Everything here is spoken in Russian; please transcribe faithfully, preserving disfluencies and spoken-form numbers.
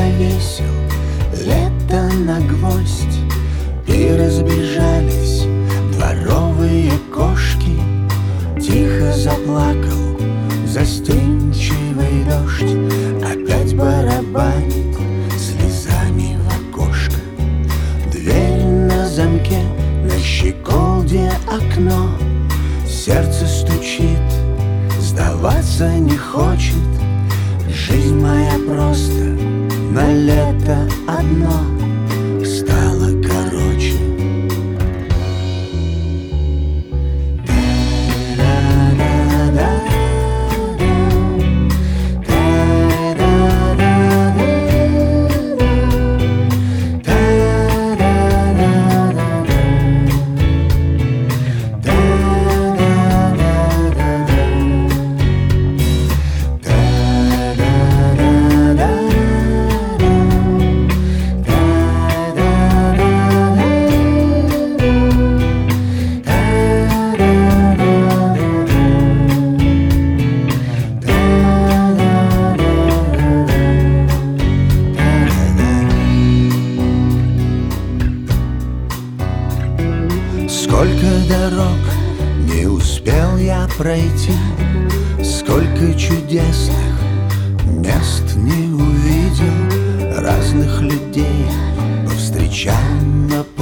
повесил лето на гвоздь, и разбежались дворовые кошки. Тихо заплакал застенчивый дождь, опять барабанит слезами в окошко. Дверь на замке, на щеколде окно, сердце стучит, сдаваться не хочет. Жизнь моя просто на лето одно стала короче. Сколько дорог не успел я пройти, сколько чудесных мест не увидел, разных людей повстречал на